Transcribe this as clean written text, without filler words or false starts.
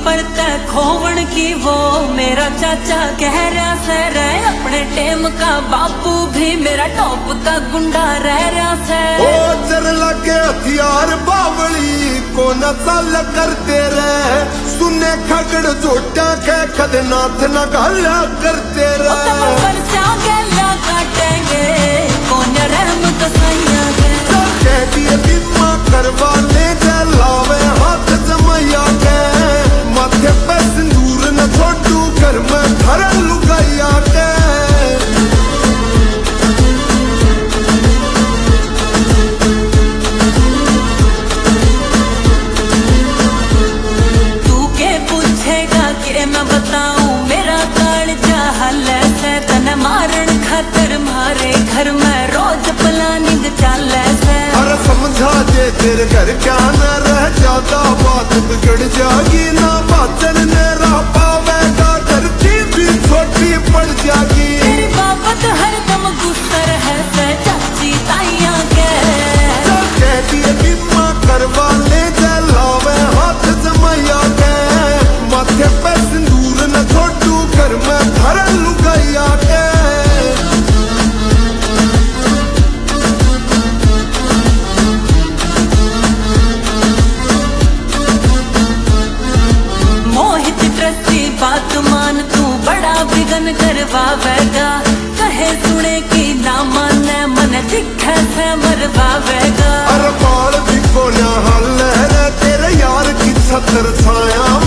पड़ता खोवण की वो मेरा चाचा कह रहा से रहे अपने टेम का बापू भी मेरा टॉप का गुंडा रह रहा से। ओ चर लगे हथियार बावली को न साल करते रहे सुने खगड़ जोटा के खदनाथ न गाला करते रहे काटेंगे कौन रहम तो सैया कह दिए बीमा करवा ले जलावे हाथ जमैया के माथे पे सिंदूर न छोटू घर में धर लुगाइया के। तू के पूछेगा कि मैं बताऊं मेरा काल चाहल से तन मारण खातर मारे घर में रोज प्लानिंग चाले से। अरे समझा जे तेरे घर क्या न रह जाता बात बिगड़ जाएगी ना बाचन ने रह पावेगा घर की भी छोटी पड़ जाएगी। तेरी बाबत हर दम गुस्सा है से चाची ताइया के कह दिए बीमा करवा ले जलावे हाथ जमैया के माथे पे सिंदूर न छोटू घर में धर लुगाइया के। बात मान तू बड़ा बिगन करवावेगा कहे सुने की ना माने मन दिखे से मरवावेगा। अरे बाल भी को ना हल है तेरे यार की छतर छाया